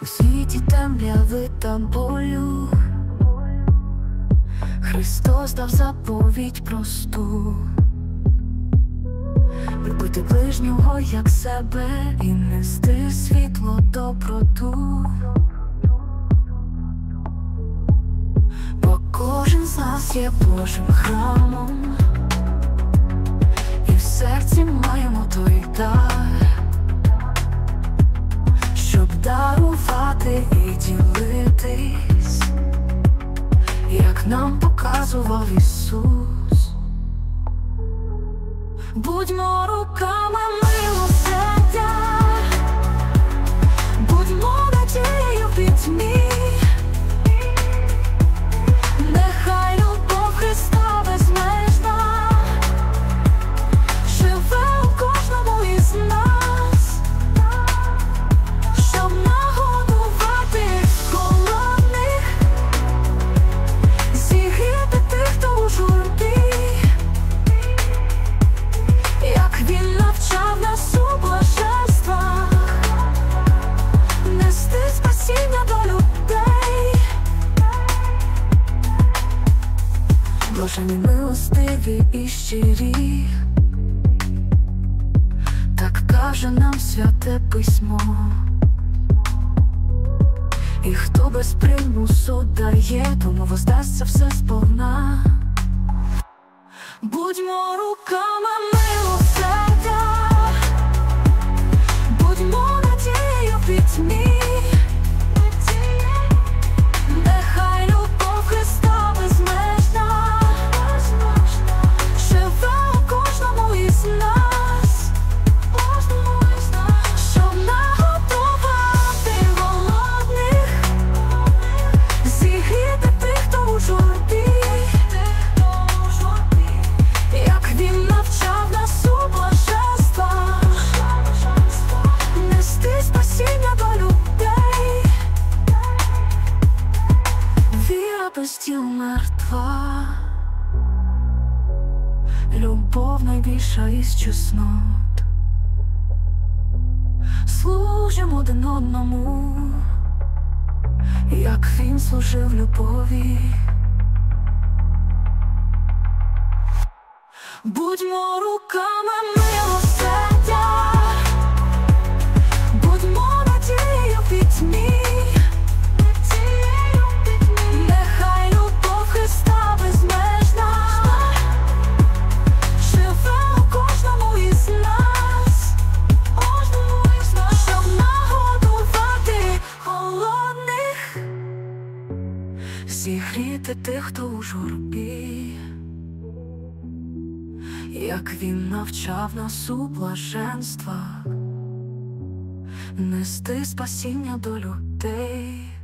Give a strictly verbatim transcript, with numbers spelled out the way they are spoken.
У світі темряви та болю Христос дав заповідь просту: любити ближнього як себе і нести світло доброту. Бо кожен з нас є Божим храмом, і в серці маємо той дар, щоб дарувати і ділитись, як нам показував Ісус. Будьмо руками милосердя, будьмо надією в пітьмі. Нехай любов Христа безмежна живе у кожному із нас, щоб нагодувати голодних, зігріти тих, хто у журбі. Як він навчав нас у блаженствах, нести спасіння до людей. Блажені милостиві і щирі, так каже нам святе письмо. І хто без примусу дає, тому воздасться все сповна. Будьмо руками милосердя, будьмо надією в пітьмі. Нехай любов Христа безмежна живе у кожному із нас, щоб нагодувати голодних, зігріти тих, хто у журбі. Як він навчав нас у блаженствах, нести спасіння до людей. Віра без діл мертва, любов найбільша із чеснот. Служимо один одному, як він служив любові. Будьмо руками милосердя, будьмо надією в пітьмі. Нехай любов Христа безмежна живе у кожному із нас, щоб нагодувати голодних, зігріти тих, хто у журбі. Як він навчав нас у блаженствах, нести спасіння до людей.